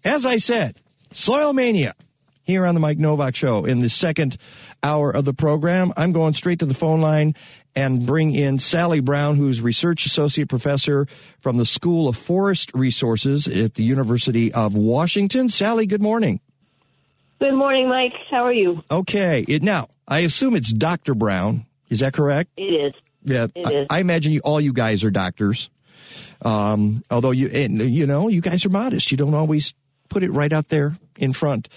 as I said, Soil Mania here on the Mike Novak Show. In the second hour of the program, I'm going straight to the phone line and bring in Sally Brown, who's Research Associate Professor from the School of Forest Resources at the University of Washington. Sally, good morning. Good morning, Mike. How are you? Okay. Now, I assume it's Dr. Brown. Is that correct? It is. Yeah. It is. I imagine all you guys are doctors. Although you guys are modest. You don't always put it right out there in front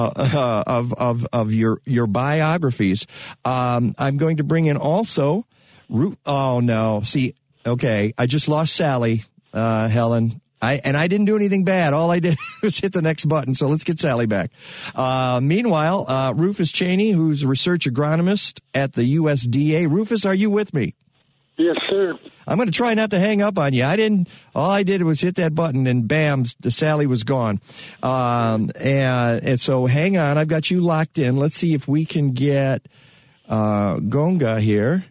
of your biographies. I'm going to bring in also oh no. See, okay, I just lost Sally, Helen. I didn't do anything bad. All I did was hit the next button. So let's get Sally back. Meanwhile, Rufus Cheney, who's a research agronomist at the USDA. Rufus, are you with me? Yes, sir. I'm going to try not to hang up on you. All I did was hit that button and bam, Sally was gone. And so hang on. I've got you locked in. Let's see if we can get, Gonga here.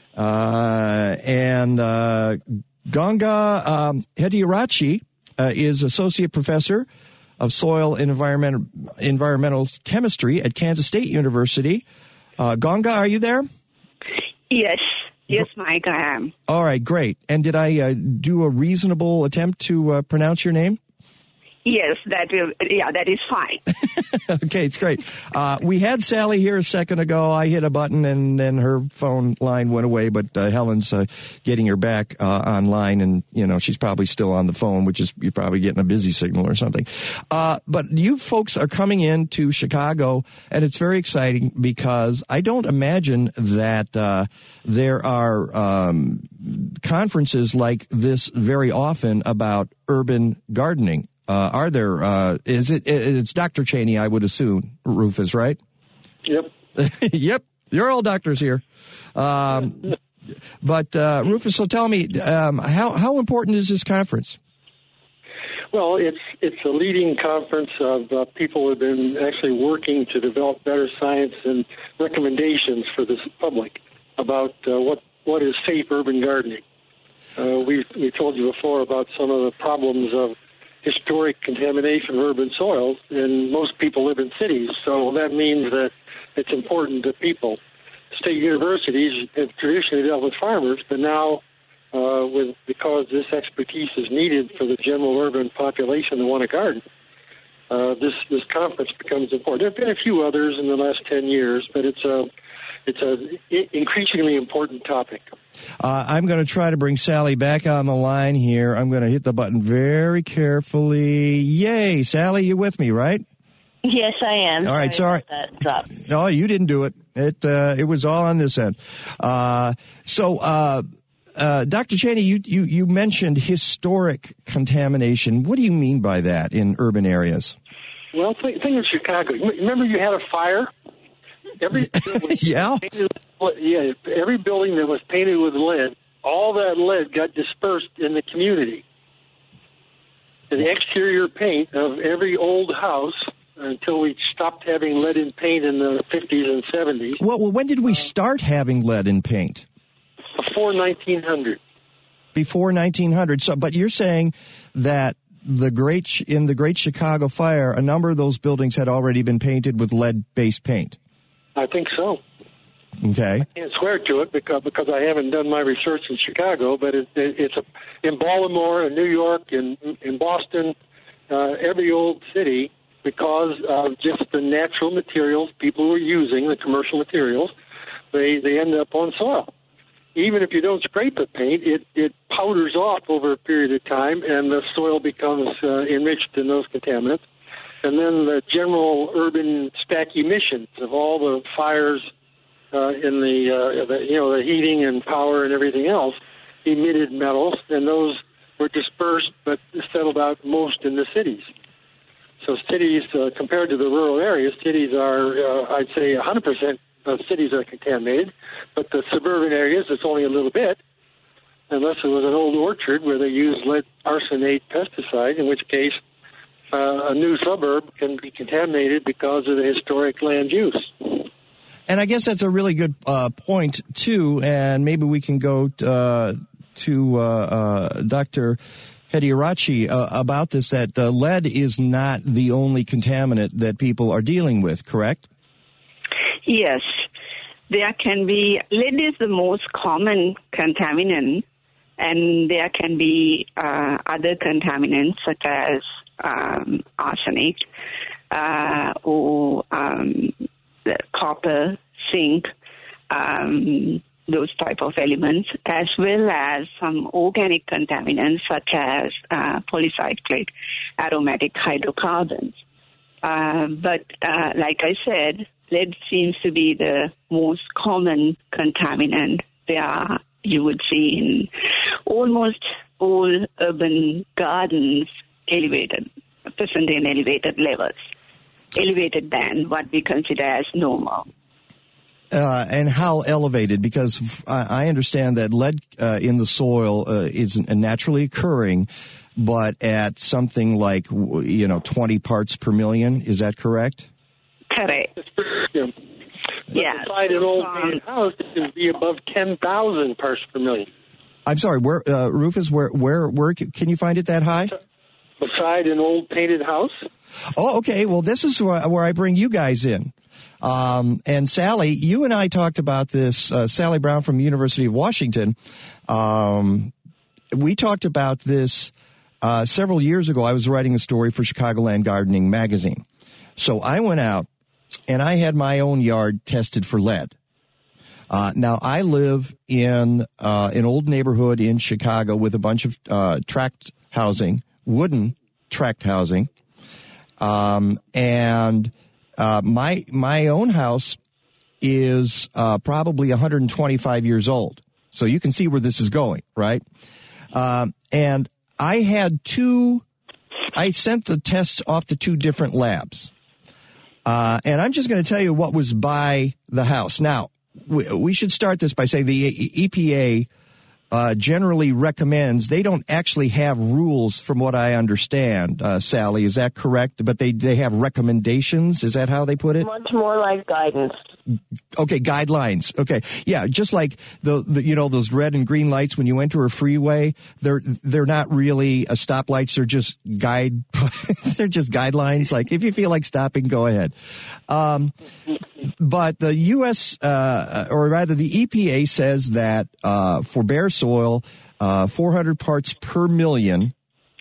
Gonga Hediarachi is Associate Professor of Soil and Environmental Chemistry at Kansas State University. Gonga, are you there? Yes. Yes, Mike, I am. All right, great. And did I do a reasonable attempt to pronounce your name? Yes, that is fine. Okay, it's great. We had Sally here a second ago. I hit a button and then her phone line went away, but Helen's getting her back online, and she's probably still on the phone, which is you're probably getting a busy signal or something. But you folks are coming into Chicago, and it's very exciting because I don't imagine that there are conferences like this very often about urban gardening. Are there, it's Dr. Cheney, I would assume, Rufus, right? Yep. Yep. You're all doctors here. But Rufus, so tell me, how important is this conference? Well, it's a leading conference of people who have been actually working to develop better science and recommendations for the public about what is safe urban gardening. We told you before about some of the problems of historic contamination of urban soils, and most people live in cities, so that means that it's important to people. State universities have traditionally dealt with farmers, but now, because this expertise is needed for the general urban population that want to garden, this conference becomes important. There have been a few others in the last 10 years, but it's an increasingly important topic. I'm going to try to bring Sally back on the line here. I'm going to hit the button very carefully. Yay, Sally, you with me, right? Yes, I am. All right, sorry. No, you didn't do it. It was all on this end. So, Dr. Cheney, you mentioned historic contamination. What do you mean by that in urban areas? Well, think of Chicago. Remember you had a fire? Every every building that was painted with lead, all that lead got dispersed in the community. The exterior paint of every old house, until we stopped having lead in paint in the 50s and 70s. Well, when did we start having lead in paint? Before 1900. Before 1900. So, but you're saying that in the Great Chicago Fire, a number of those buildings had already been painted with lead-based paint. I think so. Okay. I can't swear to it because I haven't done my research in Chicago, but it's in Baltimore and New York and in Boston, every old city, because of just the natural materials people were using, the commercial materials, they end up on soil. Even if you don't scrape the paint, it powders off over a period of time, and the soil becomes enriched in those contaminants. And then the general urban stack emissions of all the fires in the heating and power and everything else emitted metals, and those were dispersed but settled out most in the cities. So cities, compared to the rural areas, cities are, I'd say 100% of cities are contaminated, but the suburban areas, it's only a little bit, unless it was an old orchard where they used lead arsenate pesticide, in which case a new suburb can be contaminated because of the historic land use. And I guess that's a really good point, too, and maybe we can go to Dr. Hedierachi about this, that lead is not the only contaminant that people are dealing with, correct? Yes. There can be, lead is the most common contaminant, and there can be other contaminants such as arsenic or the copper, zinc, those type of elements, as well as some organic contaminants such as polycyclic aromatic hydrocarbons. But like I said, lead seems to be the most common contaminant you would see in almost all urban gardens present in elevated levels, elevated than what we consider as normal. And how elevated? Because I understand that lead in the soil is naturally occurring, but at something like 20 parts per million. Is that correct? Correct. Yeah. Beside an old painted house, it can be above 10,000 parts per million. I'm sorry, where, Rufus? Where can you find it that high? Beside an old painted house. Oh, okay. Well, this is where I bring you guys in. And Sally, you and I talked about this. Sally Brown from University of Washington. We talked about this several years ago. I was writing a story for Chicagoland Gardening magazine, so I went out and I had my own yard tested for lead. Now, I live in an old neighborhood in Chicago with a bunch of tract housing, wooden tract housing, and my own house is probably 125 years old. So you can see where this is going, right? And I sent the tests off to two different labs. And I'm just going to tell you what was by the house. Now, we should start this by saying the EPA generally recommends, they don't actually have rules from what I understand, Sally, is that correct? But they have recommendations, is that how they put it? Much more like guidance. Okay, guidelines. Okay. Yeah, just like the those red and green lights when you enter a freeway, they're not really stoplights, they're just they're just guidelines. Like if you feel like stopping, go ahead. But the U.S., or rather the EPA says that for bare soil, 400 parts per million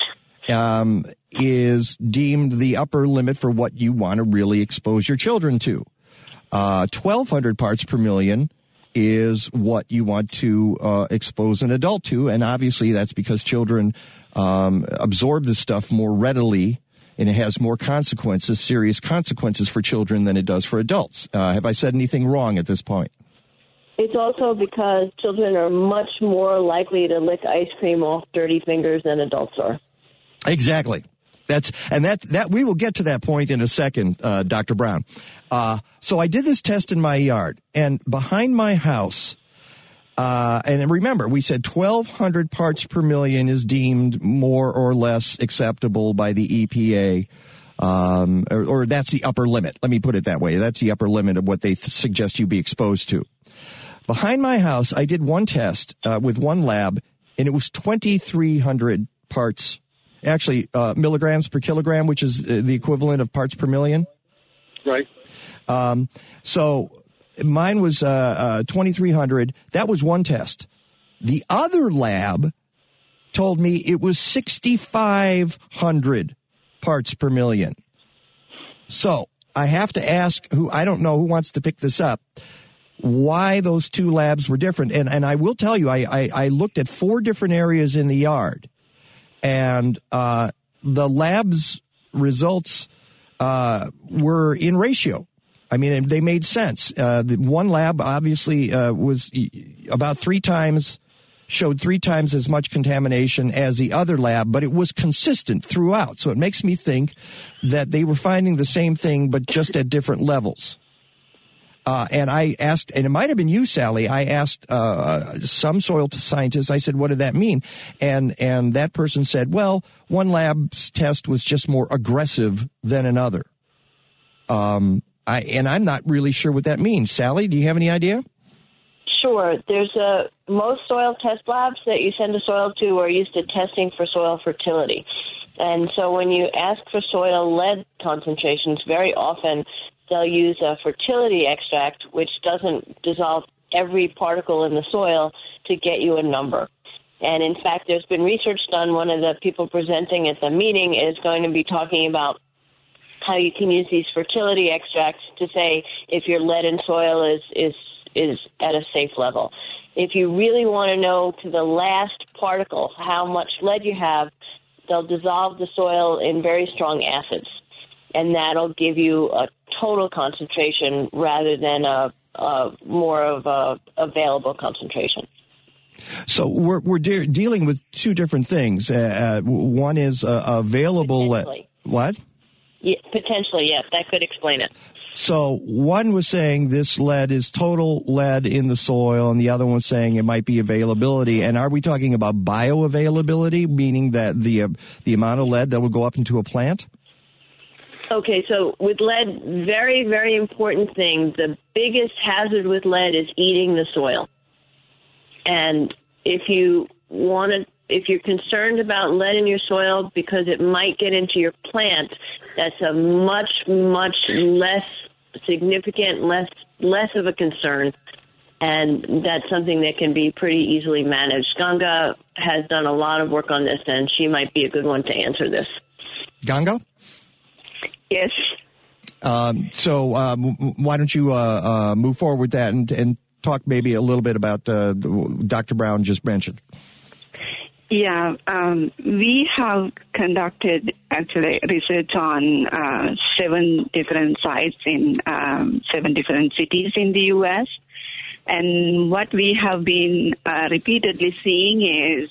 is deemed the upper limit for what you want to really expose your children to. 1,200 parts per million is what you want to expose an adult to, and obviously that's because children absorb this stuff more readily, and it has more consequences, serious consequences for children than it does for adults. Have I said anything wrong at this point? It's also because children are much more likely to lick ice cream off dirty fingers than adults are. Exactly. That we will get to that point in a second, Dr. Brown. So I did this test in my yard, and behind my house, and remember, we said 1,200 parts per million is deemed more or less acceptable by the EPA, or that's the upper limit. Let me put it that way. That's the upper limit of what they suggest you be exposed to. Behind my house, I did one test with one lab, and it was 2,300 parts. Actually, milligrams per kilogram, which is the equivalent of parts per million. Right. So mine was 2,300. That was one test. The other lab told me it was 6,500 parts per million. So I have to ask I don't know who wants to pick this up, why those two labs were different. And I will tell you, I looked at 4 different areas in the yard. And the lab's results were in ratio. I mean, they made sense. The one lab obviously was about 3 times, showed 3 times as much contamination as the other lab, but it was consistent throughout. So it makes me think that they were finding the same thing, but just at different levels. And I asked, and it might have been you, Sally, I asked some soil scientists, I said, what did that mean? And that person said, well, one lab's test was just more aggressive than another. And I'm not really sure what that means. Sally, do you have any idea? Sure. There's most soil test labs that you send a soil to are used to testing for soil fertility. And so when you ask for soil lead concentrations, very often they'll use a fertility extract, which doesn't dissolve every particle in the soil to get you a number. And in fact, there's been research done. One of the people presenting at the meeting is going to be talking about how you can use these fertility extracts to say if your lead in soil is at a safe level. If you really want to know to the last particle how much lead you have, they'll dissolve the soil in very strong acids, and that'll give you a total concentration rather than a more of a available concentration. So we're dealing with two different things. One is available lead. What? Yeah, potentially, yes. That could explain it. So one was saying this lead is total lead in the soil, and the other one was saying it might be availability. And are we talking about bioavailability, meaning that the amount of lead that will go up into a plant? Okay, so with lead, very, very important thing. The biggest hazard with lead is eating the soil. And if you're concerned about lead in your soil because it might get into your plant, that's a much, much less significant, less of a concern. And that's something that can be pretty easily managed. Ganga has done a lot of work on this, and she might be a good one to answer this. Ganga? Yes. So why don't you move forward with that and talk maybe a little bit about Dr. Brown just mentioned. Yeah, we have conducted actually research on 7 different sites in 7 different cities in the U.S. And what we have been repeatedly seeing is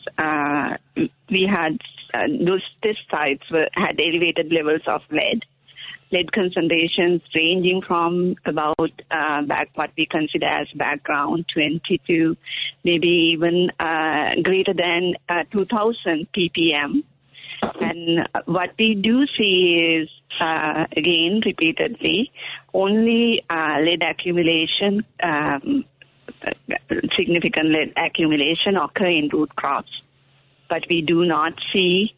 we had those test sites had elevated levels of lead concentrations ranging from about what we consider as background 20 to maybe even greater than 2,000 ppm. And what we do see is, again, repeatedly, only lead accumulation, significant lead accumulation occur in root crops. But we do not see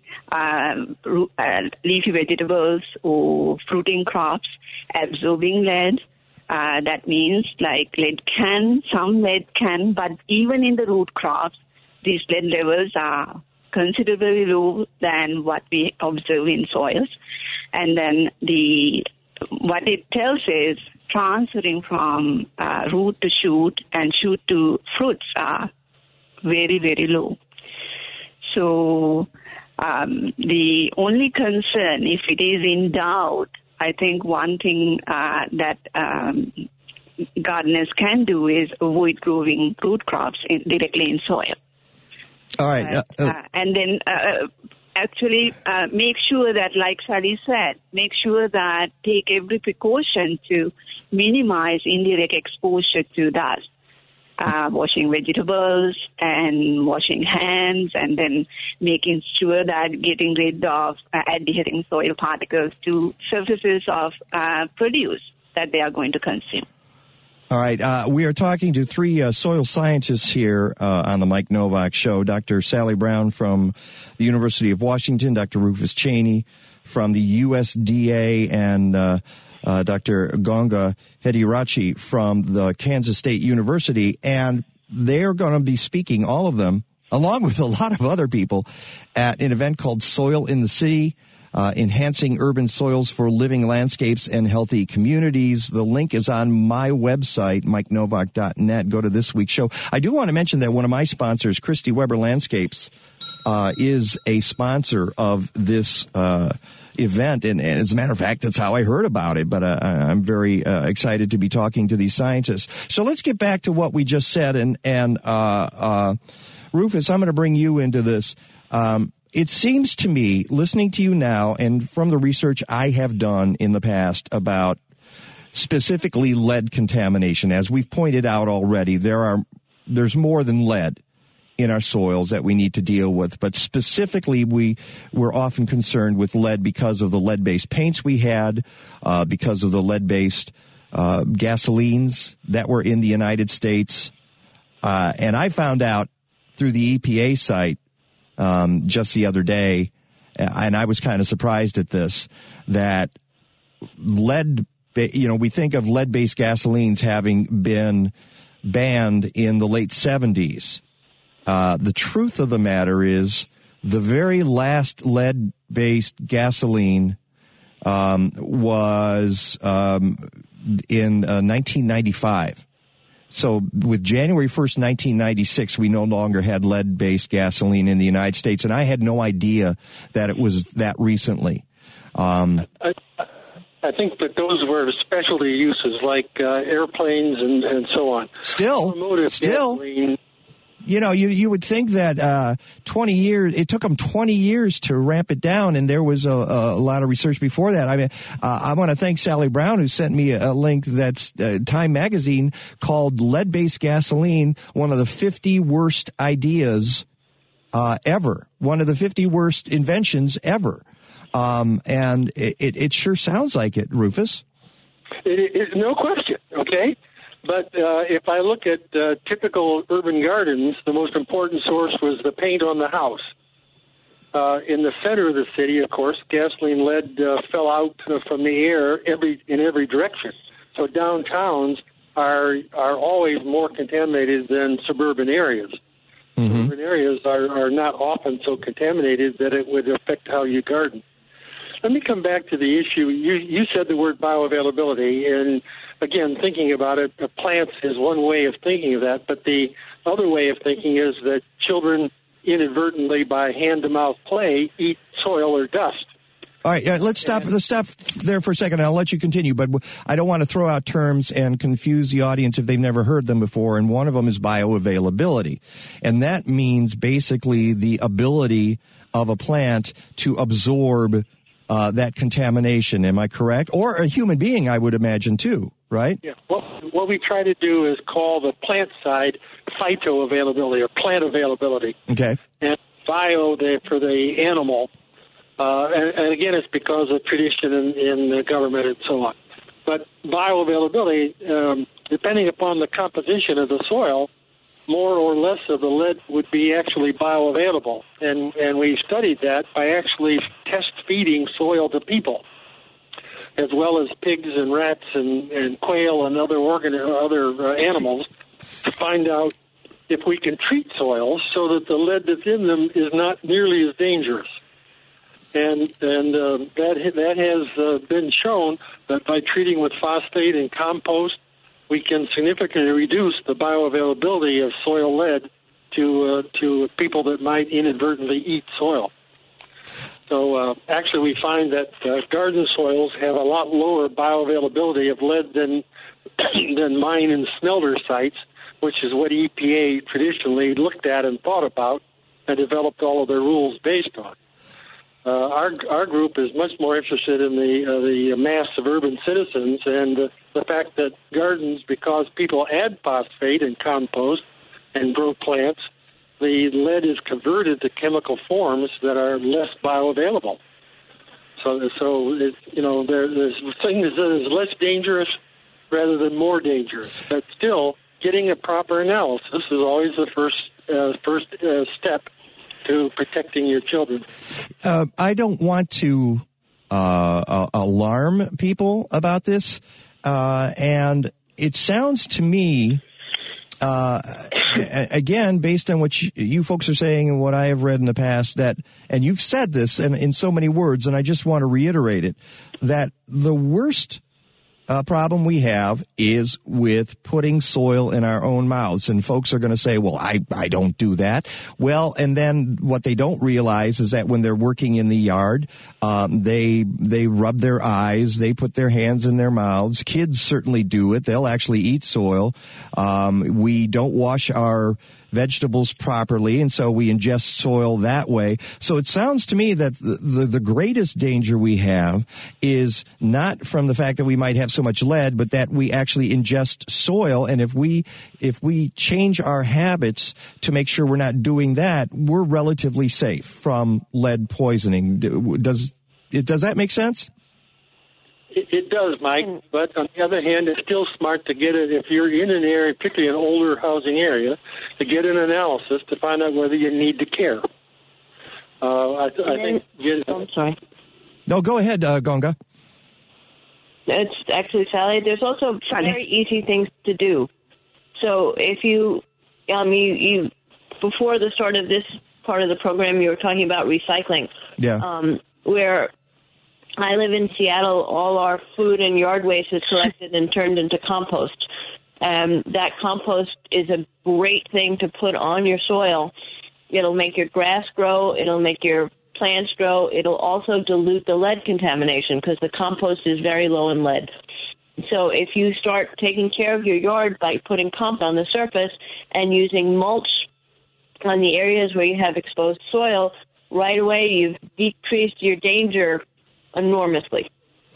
leafy vegetables or fruiting crops absorbing lead. That means like some lead can, but even in the root crops, these lead levels are considerably low than what we observe in soils. And then what it tells is transferring from root to shoot and shoot to fruits are very, very low. So the only concern, if it is in doubt, I think one thing that gardeners can do is avoid growing root crops directly in soil. All right. And then actually make sure that, like Sally said, make sure that take every precaution to minimize indirect exposure to dust. Washing vegetables and washing hands, and then making sure that getting rid of adhering soil particles to surfaces of produce that they are going to consume. All right. We are talking to 3 soil scientists here on the Mike Novak Show. Dr. Sally Brown from the University of Washington, Dr. Rufus Cheney from the USDA, and Dr. Ganga Hedirachi from the Kansas State University, and they're going to be speaking, all of them, along with a lot of other people, at an event called Soil in the City, Enhancing Urban Soils for Living Landscapes and Healthy Communities. The link is on my website, MikeNovak.net. Go to this week's show. I do want to mention that one of my sponsors, Christy Weber Landscapes, is a sponsor of this event, and as a matter of fact, that's how I heard about it, but I'm very excited to be talking to these scientists. So let's get back to what we just said, and Rufus, I'm going to bring you into this. It seems to me, listening to you now, and from the research I have done in the past about specifically lead contamination, as we've pointed out already, there's more than lead in our soils that we need to deal with. But specifically, we're often concerned with lead because of the lead-based paints we had, because of the lead-based gasolines that were in the United States. And I found out through the EPA site just the other day, and I was kind of surprised at this, that lead, we think of lead-based gasolines having been banned in the late 70s. The truth of the matter is the very last lead-based gasoline was in 1995. So with January 1st, 1996, we no longer had lead-based gasoline in the United States, and I had no idea that it was that recently. I think that those were specialty uses like airplanes and so on. Still. Gasoline. You would think that 20 years, it took them 20 years to ramp it down, and there was a lot of research before that. I mean, I want to thank Sally Brown, who sent me a link that's Time Magazine called Lead-Based Gasoline, one of the 50 worst ideas ever, one of the 50 worst inventions ever. And it sure sounds like it, Rufus. It is no question, okay? But if I look at typical urban gardens, the most important source was the paint on the house. In the center of the city, of course, gasoline lead fell out from the air in every direction. So downtowns are always more contaminated than suburban areas. Mm-hmm. Suburban areas are not often so contaminated that it would affect how you garden. Let me come back to the issue. You said the word bioavailability, and again, thinking about it, plants is one way of thinking of that, but the other way of thinking is that children inadvertently, by hand-to-mouth play, eat soil or dust. All right, let's stop there for a second. I'll let you continue, but I don't want to throw out terms and confuse the audience if they've never heard them before, and one of them is bioavailability. And that means basically the ability of a plant to absorb that contamination. Am I correct? Or a human being, I would imagine, too, right? Yeah. What we try to do is call the plant side phytoavailability or plant availability. Okay. And bio for the animal. And again, it's because of tradition in the government and so on. But bioavailability, depending upon the composition of the soil, more or less of the lead would be actually bioavailable. And we studied that by actually test feeding soil to people, as well as pigs and rats and quail and other animals, to find out if we can treat soils so that the lead that's in them is not nearly as dangerous. And that has been shown that by treating with phosphate and compost, we can significantly reduce the bioavailability of soil lead to people that might inadvertently eat soil. So actually we find that garden soils have a lot lower bioavailability of lead than mine and smelter sites, which is what EPA traditionally looked at and thought about and developed all of their rules based on. Our group is much more interested in the mass of urban citizens and the fact that gardens, because people add phosphate and compost and grow plants, the lead is converted to chemical forms that are less bioavailable. So there's things that is less dangerous rather than more dangerous. But still, getting a proper analysis is always the first step to protecting your children. I don't want to alarm people about this, and it sounds to me, again, based on what you folks are saying and what I have read in the past, that, and you've said this in so many words, and I just want to reiterate it, that the worst problem we have is with putting soil in our own mouths. And folks are going to say, well, I don't do that. Well, and then what they don't realize is that when they're working in the yard, they rub their eyes, they put their hands in their mouths. Kids certainly do it. They'll actually eat soil. We don't wash our vegetables properly, and so we ingest soil that way. So it sounds to me that the greatest danger we have is not from the fact that we might have so much lead, but that we actually ingest soil. And if we change our habits to make sure we're not doing that, we're relatively safe from lead poisoning. Does that make sense? It does, Mike, but on the other hand, it's still smart to get it, if you're in an area, particularly an older housing area, to get an analysis to find out whether you need to care. I think... I'm sorry. No, go ahead, Gonga. It's actually, Sally, there's also very easy things to do. So if you before the start of this part of the program, you were talking about recycling. Yeah. Where I live in Seattle, all our food and yard waste is collected and turned into compost. That compost is a great thing to put on your soil. It'll make your grass grow. It'll make your plants grow. It'll also dilute the lead contamination because the compost is very low in lead. So if you start taking care of your yard by putting compost on the surface and using mulch on the areas where you have exposed soil, right away you've decreased your danger enormously.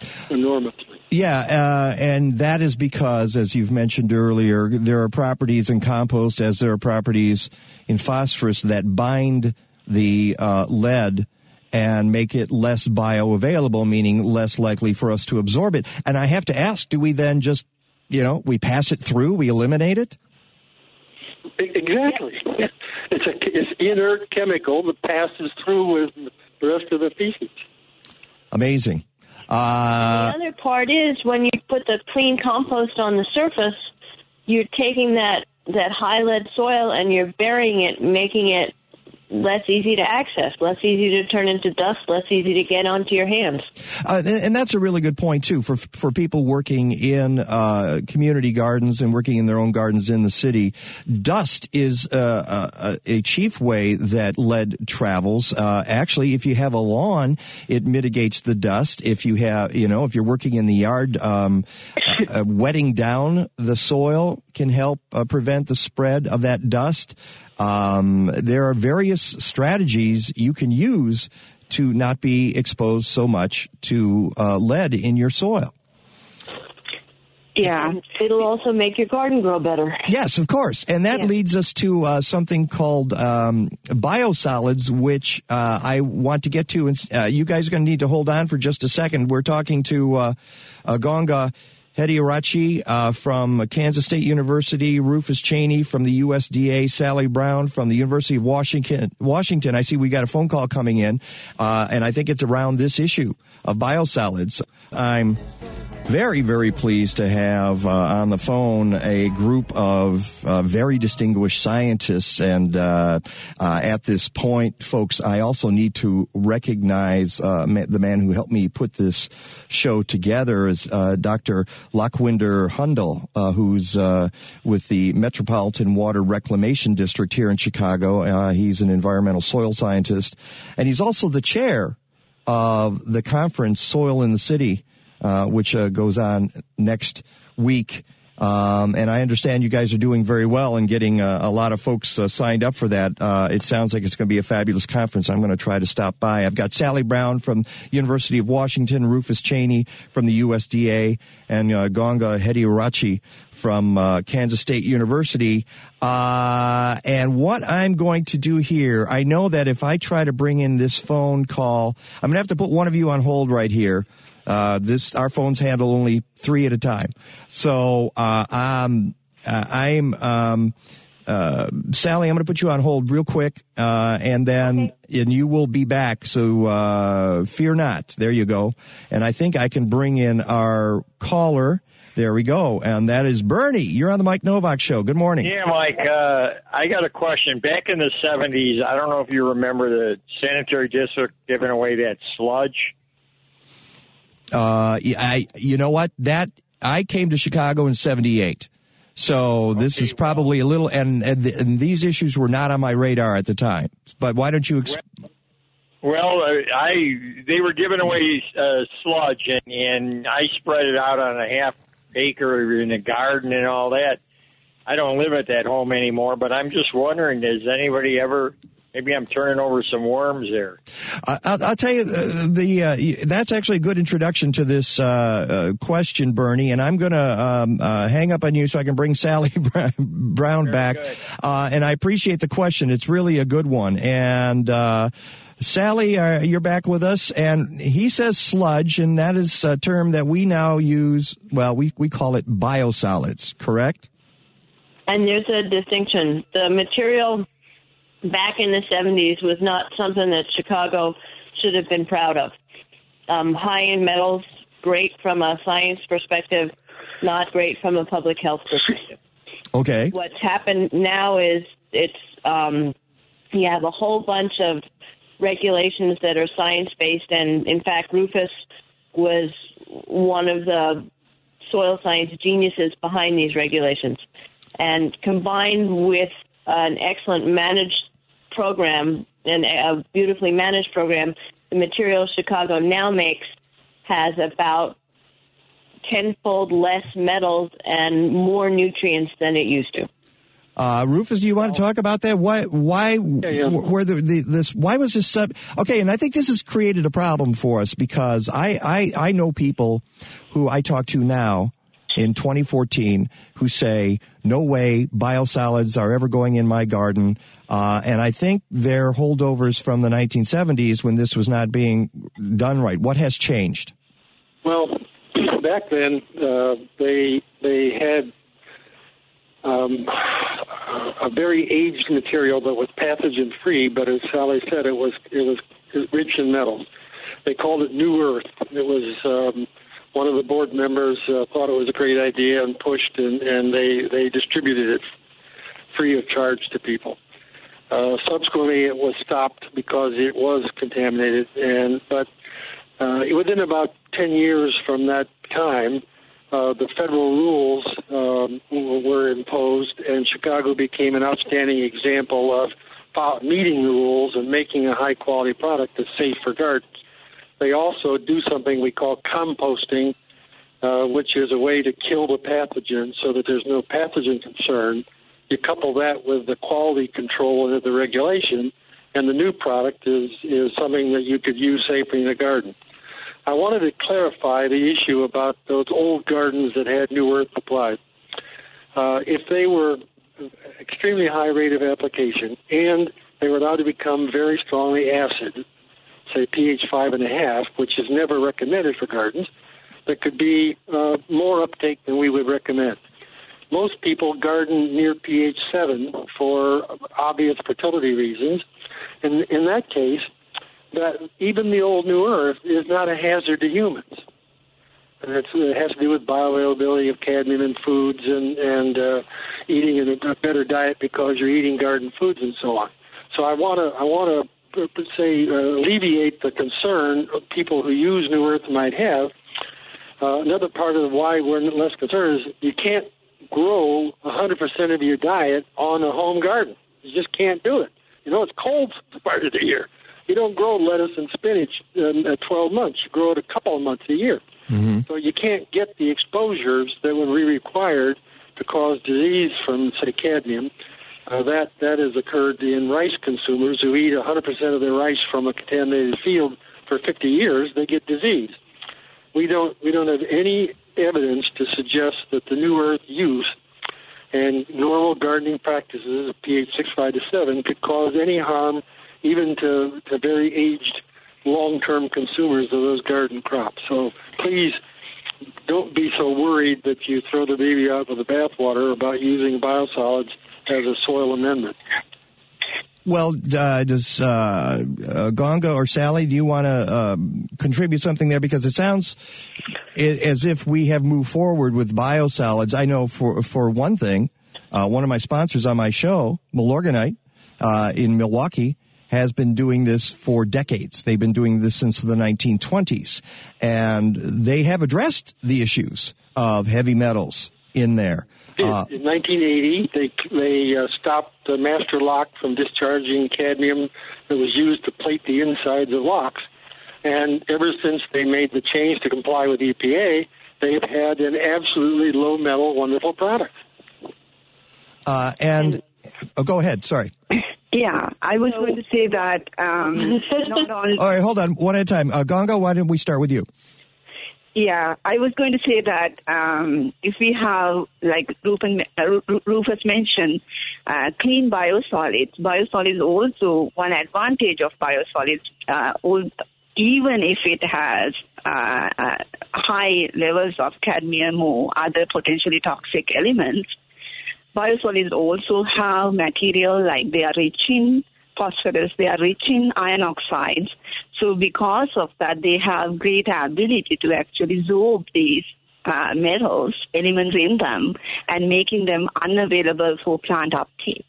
Yeah, and that is because, as you've mentioned earlier, there are properties in compost, as there are properties in phosphorus, that bind the lead and make it less bioavailable, meaning less likely for us to absorb it. And I have to ask, do we then just, we pass it through, we eliminate it? Exactly. It's inert chemical that passes through with the rest of the feces. Amazing. The other part is when you put the clean compost on the surface, you're taking that high lead soil and you're burying it, making it less easy to access, less easy to turn into dust, less easy to get onto your hands. And that's a really good point, too, for people working in community gardens and working in their own gardens in the city. Dust is a chief way that lead travels. Actually, if you have a lawn, it mitigates the dust. If you have, if you're working in the yard, wetting down the soil can help prevent the spread of that dust. There are various strategies you can use to not be exposed so much to lead in your soil. Yeah, it'll also make your garden grow better. Yes, of course. And that leads us to something called biosolids, which I want to get to. And you guys are going to need to hold on for just a second. We're talking to Gonga Hediarachi from Kansas State University, Rufus Cheney from the USDA, Sally Brown from the University of Washington. I see we got a phone call coming in, and I think it's around this issue of biosolids. I'm very, very pleased to have on the phone a group of very distinguished scientists. And at this point, folks, I also need to recognize the man who helped me put this show together is Dr. Lakhwinder Hundal, who's with the Metropolitan Water Reclamation District here in Chicago. He's an environmental soil scientist, and he's also the chair of the conference Soil in the City, which goes on next week. And I understand you guys are doing very well and getting a lot of folks signed up for that. It sounds like it's going to be a fabulous conference. I'm going to try to stop by. I've got Sally Brown from University of Washington, Rufus Cheney from the USDA, and Gonga Hediarachi from Kansas State University. And what I'm going to do here, I know that if I try to bring in this phone call, I'm going to have to put one of you on hold right here. Our phones handle only 3 at a time. So, Sally, I'm going to put you on hold real quick, and then, and you will be back. So, fear not. There you go. And I think I can bring in our caller. There we go. And that is Bernie. You're on the Mike Novak Show. Good morning. Yeah, Mike, I got a question. Back in the 70s, I don't know if you remember the sanitary district giving away that sludge. You know what? I came to Chicago in 78. So this is probably a little, and these issues were not on my radar at the time. But why don't you they were giving away sludge, and I spread it out on a half acre in the garden and all that. I don't live at that home anymore, but I'm just wondering, does anybody ever, maybe I'm turning over some worms there. I'll tell you, that's actually a good introduction to this question, Bernie, and I'm going to hang up on you so I can bring Sally Brown back. And I appreciate the question. It's really a good one. And Sally, you're back with us, and he says sludge, and that is a term that we now use. Well, we call it biosolids, correct? And there's a distinction. The material back in the 70s was not something that Chicago should have been proud of. High in metals, great from a science perspective, not great from a public health perspective. Okay. What's happened now is you have a whole bunch of regulations that are science-based, and in fact, Rufus was one of the soil science geniuses behind these regulations. And combined with an excellent managed program and a beautifully managed program, the material Chicago now makes has about 10-fold less metals and more nutrients than it used to. Rufus, do you want to talk about that? Why was this okay? And I think this has created a problem for us because I know people who I talk to now in 2014 who say, no way biosolids are ever going in my garden. And I think they're holdovers from the 1970s when this was not being done right. What has changed? Well, back then, they had a very aged material that was pathogen-free, but as Sally said, it was rich in metals. They called it New Earth. It was one of the board members thought it was a great idea and pushed, and they distributed it free of charge to people. Subsequently, it was stopped because it was contaminated, but within about 10 years from that time, the federal rules were imposed, and Chicago became an outstanding example of meeting the rules and making a high-quality product that's safe for gardens. They also do something we call composting, which is a way to kill the pathogen so that there's no pathogen concern. You couple that with the quality control and the regulation, and the new product is something that you could use safely in a garden. I wanted to clarify the issue about those old gardens that had New Earth applied. If they were extremely high rate of application and they were allowed to become very strongly acid, say pH 5.5, which is never recommended for gardens, there could be more uptake than we would recommend. Most people garden near pH 7 for obvious fertility reasons, and in that case, that even the old New Earth is not a hazard to humans. And it has to do with bioavailability of cadmium in foods and eating a better diet because you're eating garden foods and so on. So I want to alleviate the concern people who use New Earth might have. Another part of why we're less concerned is you can't grow 100% of your diet on a home garden. You just can't do it. It's cold part of the year. You don't grow lettuce and spinach at 12 months. You grow it a couple of months a year. Mm-hmm. So you can't get the exposures that would be required to cause disease from, say, cadmium. That has occurred in rice consumers who eat 100% of their rice from a contaminated field for 50 years. They get disease. We don't have any evidence to suggest that the New Earth use and normal gardening practices of pH 6.5 to 7 could cause any harm even to very aged, long-term consumers of those garden crops. So please don't be so worried that you throw the baby out with the bathwater about using biosolids as a soil amendment. Well, does Ganga or Sally, do you want to contribute something there? Because it sounds as if we have moved forward with biosolids. I know for one thing, one of my sponsors on my show, Milorganite, in Milwaukee, has been doing this for decades. They've been doing this since the 1920s. And they have addressed the issues of heavy metals in there. In 1980, they stopped the master lock from discharging cadmium that was used to plate the insides of locks. And ever since they made the change to comply with EPA, they've had an absolutely low metal, wonderful product. Go ahead. Sorry. Yeah, I was going to say that. All right, hold on. One at a time. Ganga, why don't we start with you? Yeah, I was going to say that if we have, like Rufus mentioned, clean biosolids also one advantage of biosolids, even if it has high levels of cadmium or other potentially toxic elements. Biosolids also have material like they are rich in phosphorus, they are rich in iron oxides. So because of that, they have great ability to actually absorb these metals, elements in them, and making them unavailable for plant uptake.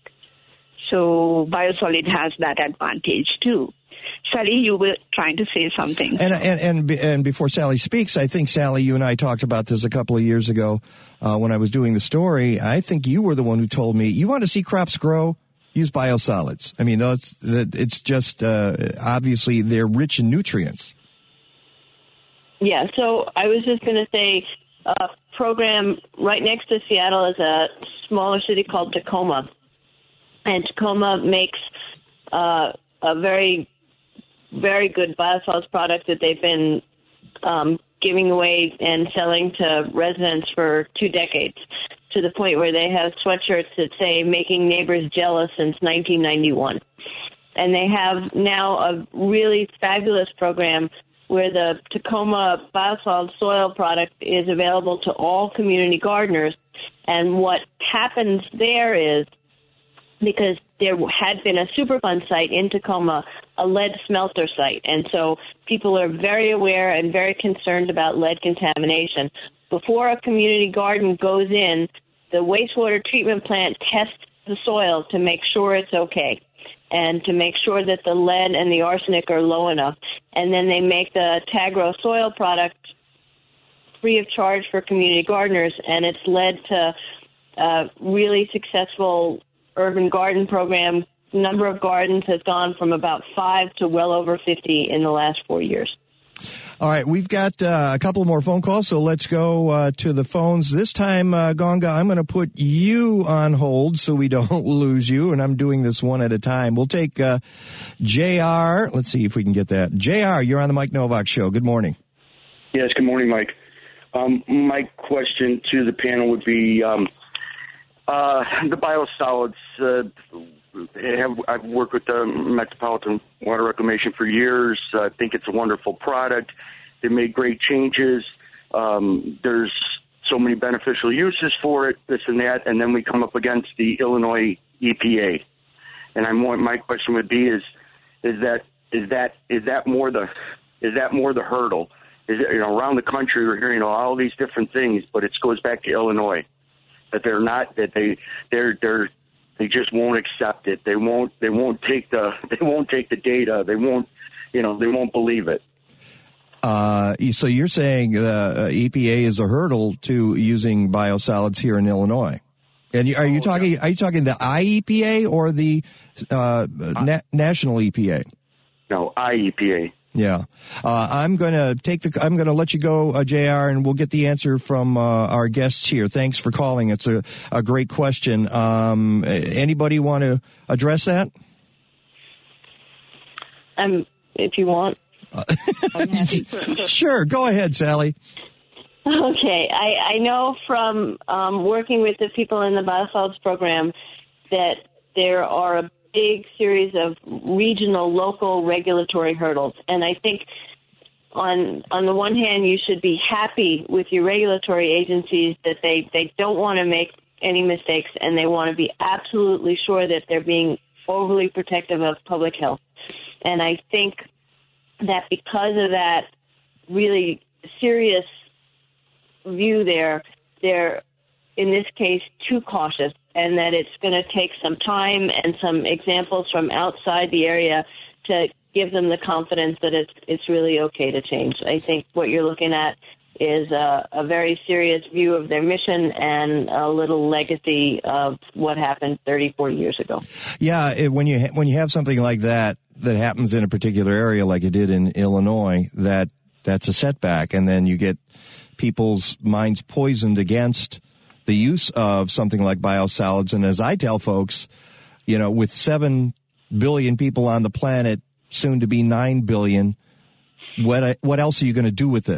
So biosolid has that advantage too. Sally, you were trying to say something. And before Sally speaks, I think, Sally, you and I talked about this a couple of years ago when I was doing the story. I think you were the one who told me, you want to see crops grow? Use biosolids. I mean, it's just obviously they're rich in nutrients. Yeah, so I was just going to say a program right next to Seattle is a smaller city called Tacoma. And Tacoma makes a very, very good biosolids product that they've been giving away and selling to residents for 2 decades, to the point where they have sweatshirts that say making neighbors jealous since 1991. And they have now a really fabulous program where the Tacoma biosolid soil product is available to all community gardeners. And what happens there is, because there had been a Superfund site in Tacoma, a lead smelter site. And so people are very aware and very concerned about lead contamination. Before a community garden goes in, the wastewater treatment plant tests the soil to make sure it's okay and to make sure that the lead and the arsenic are low enough. And then they make the Tagro soil product free of charge for community gardeners, and it's led to a really successful urban garden program. Number of gardens has gone from about 5 to well over 50 in the last 4 years. All right, we've got a couple more phone calls, so let's go to the phones. This time, Ganga, I'm going to put you on hold so we don't lose you, and I'm doing this one at a time. We'll take JR. Let's see if we can get that. JR, you're on the Mike Novak Show. Good morning. Yes, good morning, Mike. My question to the panel would be the biosolids. I've worked with the Metropolitan Water Reclamation for years. I think it's a wonderful product. They made great changes. There's so many beneficial uses for it, this and that, and then we come up against the Illinois EPA. And my question would be: is that more the hurdle? Is it, around the country we're hearing all these different things, but it goes back to Illinois that they just won't accept it. They won't take the data. They won't believe it. So you're saying the EPA is a hurdle to using biosolids here in Illinois? And are you talking the IEPA or the national EPA? No, IEPA. Yeah. I'm going to let you go, JR, and we'll get the answer from our guests here. Thanks for calling. It's a great question. Anybody want to address that? If you want. Sure. Go ahead, Sally. Okay. I know from working with the people in the biosolids program that there are a big series of regional, local regulatory hurdles. And I think on the one hand, you should be happy with your regulatory agencies that they don't want to make any mistakes, and they want to be absolutely sure that they're being overly protective of public health. And I think that because of that really serious view they're in this case too cautious, and that it's going to take some time and some examples from outside the area to give them the confidence that it's really okay to change. I think what you're looking at is a very serious view of their mission and a little legacy of what happened 30, 40 years ago. Yeah, when you have something like that happens in a particular area like it did in Illinois, that's a setback, and then you get people's minds poisoned against the use of something like biosolids. And as I tell folks, with 7 billion people on the planet, soon to be 9 billion, what else are you going to do with this?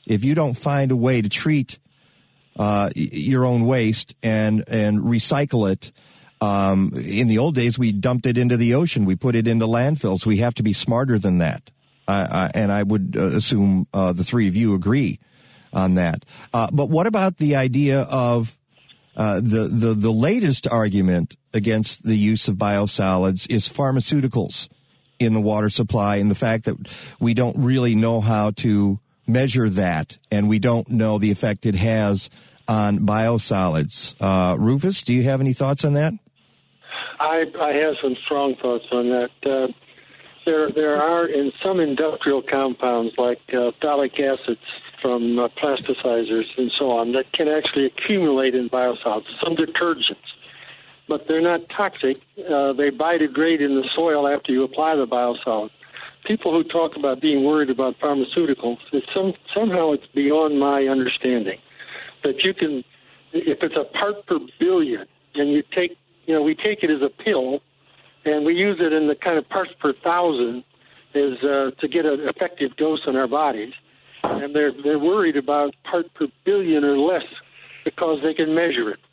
if you don't find a way to treat your own waste and recycle it. In the old days, we dumped it into the ocean. We put it into landfills. We have to be smarter than that. And I would assume the three of you agree on that. But what about the idea of the latest argument against the use of biosolids is pharmaceuticals in the water supply, and the fact that we don't really know how to measure that, and we don't know the effect it has on biosolids. Rufus, do you have any thoughts on that? I have some strong thoughts on that. There are in some industrial compounds like phthalic acids from plasticizers and so on that can actually accumulate in biosolids, some detergents. But they're not toxic. They biodegrade in the soil after you apply the biosolids. People who talk about being worried about pharmaceuticals, somehow it's beyond my understanding. That you can, if it's a part per billion, and you take, we take it as a pill, and we use it in the kind of parts per thousand is to get an effective dose in our bodies. And they're worried about part per billion or less because they can measure it.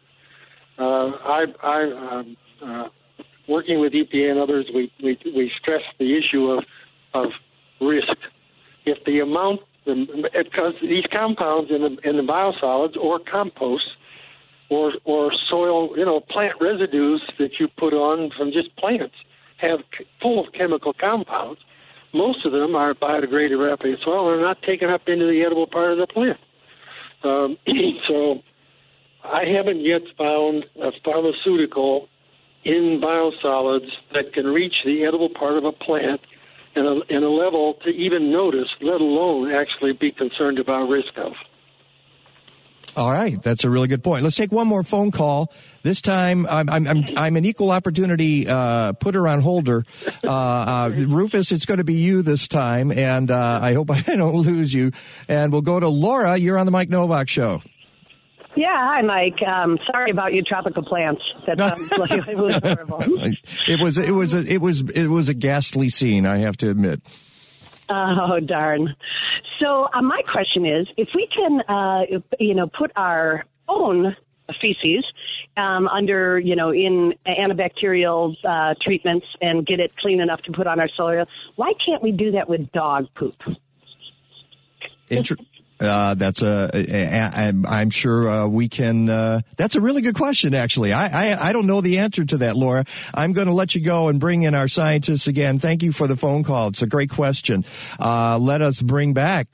Working with EPA and others, we stress the issue of risk. If the amount, because these compounds in the biosolids or compost or soil, plant residues that you put on from just plants have full of chemical compounds. Most of them are biodegraded rapidly in soil and are not taken up into the edible part of the plant. So I haven't yet found a pharmaceutical in biosolids that can reach the edible part of a plant in a level to even notice, let alone actually be concerned about risk of. All right, that's a really good point. Let's take one more phone call. This time, I'm an equal opportunity putter on holder. Rufus, it's going to be you this time, and I hope I don't lose you. And we'll go to Laura. You're on the Mike Novak Show. Yeah, hi, Mike. Sorry about your tropical plants. That sounds like it was horrible. It was a ghastly scene, I have to admit. Oh, darn. So my question is, if we can, put our own feces under, in antibacterial treatments and get it clean enough to put on our soil, why can't we do that with dog poop? I'm sure we can. That's a really good question, actually. I don't know the answer to that, Laura. I'm going to let you go and bring in our scientists again. Thank you for the phone call. It's a great question. Let us bring back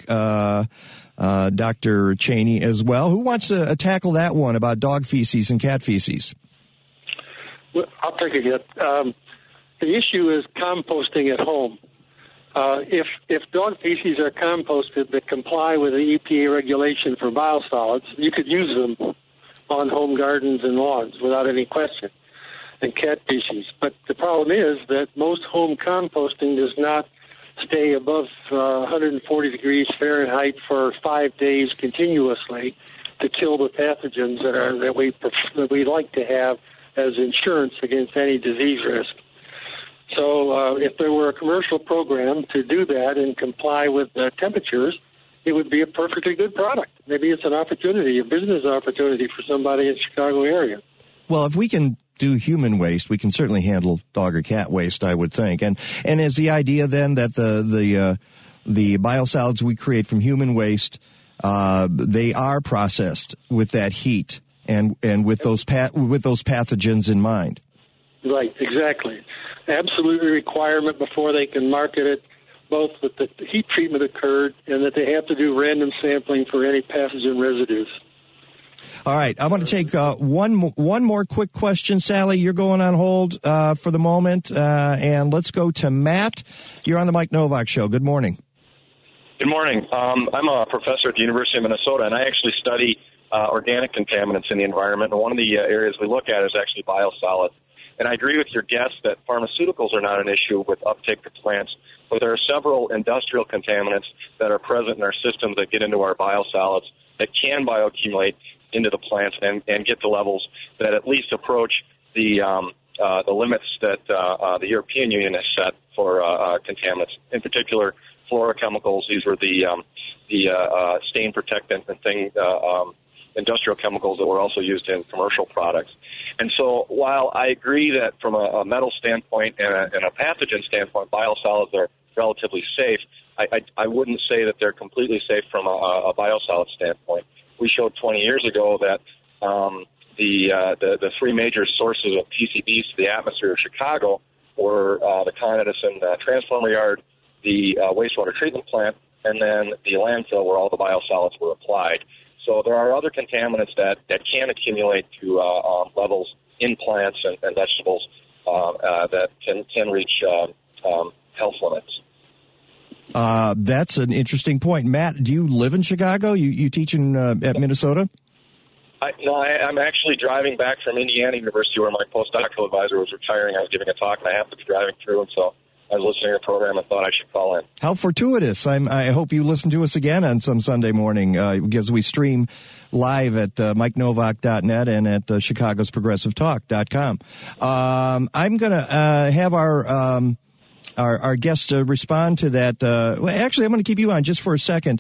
Dr. Cheney as well. Who wants to tackle that one about dog feces and cat feces? Well, I'll take it yet. The issue is composting at home. If dog feces are composted that comply with the EPA regulation for biosolids, you could use them on home gardens and lawns without any question, and cat feces. But the problem is that most home composting does not stay above 140 degrees Fahrenheit for 5 days continuously to kill the pathogens that we like to have as insurance against any disease risk. So if there were a commercial program to do that and comply with the temperatures, it would be a perfectly good product. Maybe it's an opportunity, a business opportunity for somebody in the Chicago area. Well, if we can do human waste, we can certainly handle dog or cat waste, I would think. And is the idea then that the biosolids we create from human waste, they are processed with that heat and with those pathogens in mind? Right, exactly. Absolutely requirement before they can market it, both that the heat treatment occurred and that they have to do random sampling for any pathogen residues. All right, I want to take one more quick question. Sally, you're going on hold for the moment, and let's go to Matt. You're on the Mike Novak Show. Good morning. Good morning. I'm a professor at the University of Minnesota, and I actually study organic contaminants in the environment, and one of the areas we look at is actually biosolids. And I agree with your guest that pharmaceuticals are not an issue with uptake to plants, but there are several industrial contaminants that are present in our systems that get into our biosolids that can bioaccumulate into the plants and get to levels that at least approach the limits that the European Union has set for contaminants, in particular fluorochemicals. These were the stain protectant and industrial chemicals that were also used in commercial products. And so while I agree that from a metal standpoint and a pathogen standpoint, biosolids are relatively safe, I wouldn't say that they're completely safe from a biosolid standpoint. We showed 20 years ago that the three major sources of PCBs to the atmosphere of Chicago were the Con Edison transformer yard, the wastewater treatment plant, and then the landfill where all the biosolids were applied. So there are other contaminants that can accumulate to levels in plants and vegetables that can reach health limits. That's an interesting point. Matt, do you live in Chicago? You teach at Minnesota? No, I'm actually driving back from Indiana University where my postdoctoral advisor was retiring. I was giving a talk, and I happened to be driving through, and so I was listening to the program and thought I should call in. How fortuitous. I hope you listen to us again on some Sunday morning because we stream live at MikeNovak.net and at ChicagosProgressiveTalk.com. I'm going to have our guest respond to that. Well, actually, I'm going to keep you on just for a second.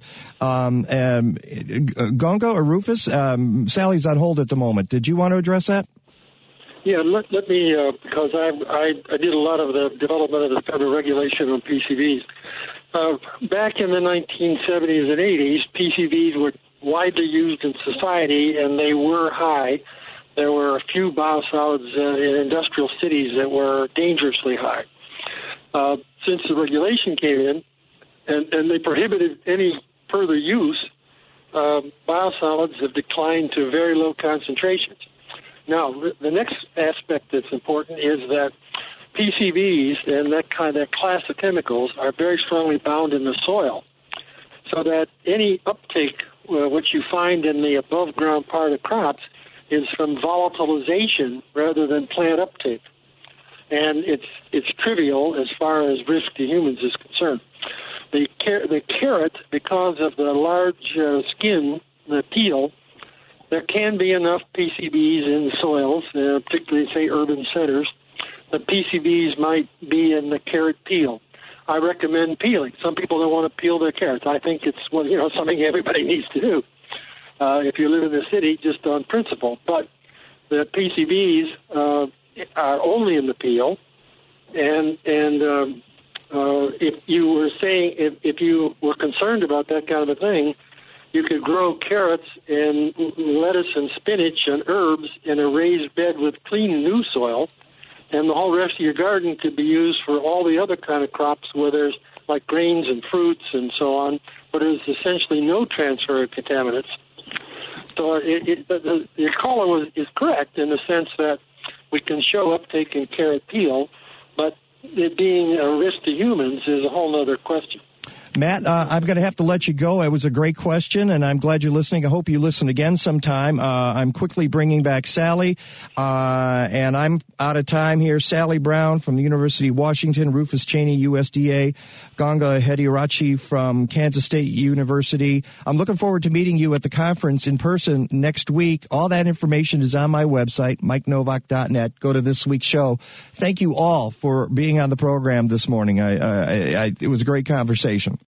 Gonga or Rufus? Sally's on hold at the moment. Did you want to address that? Yeah, let me, because I did a lot of the development of the federal regulation on PCBs. Back in the 1970s and 80s, PCBs were widely used in society, and they were high. There were a few biosolids in industrial cities that were dangerously high. Since the regulation came in, and they prohibited any further use, biosolids have declined to very low concentrations. Now, the next aspect that's important is that PCBs and that class of chemicals are very strongly bound in the soil, so that any uptake, which you find in the above-ground part of crops, is from volatilization rather than plant uptake. And it's trivial as far as risk to humans is concerned. The carrot, because of the large skin, the peel, there can be enough PCBs in soils, particularly, say, urban centers. The PCBs might be in the carrot peel. I recommend peeling. Some people don't want to peel their carrots. I think it's something everybody needs to do if you live in the city, just on principle. But the PCBs are only in the peel, and if you were saying if you were concerned about that kind of a thing, you could grow carrots and lettuce and spinach and herbs in a raised bed with clean new soil, and the whole rest of your garden could be used for all the other kind of crops where there's like grains and fruits and so on, but there's essentially no transfer of contaminants. So your caller is correct in the sense that we can show uptake in carrot peel, but it being a risk to humans is a whole other question. Matt, I'm going to have to let you go. It was a great question, and I'm glad you're listening. I hope you listen again sometime. I'm quickly bringing back Sally, and I'm out of time here. Sally Brown from the University of Washington, Rufus Cheney, USDA, Gonga Hediarachi from Kansas State University. I'm looking forward to meeting you at the conference in person next week. All that information is on my website, MikeNovak.net. Go to this week's show. Thank you all for being on the program this morning. It was a great conversation.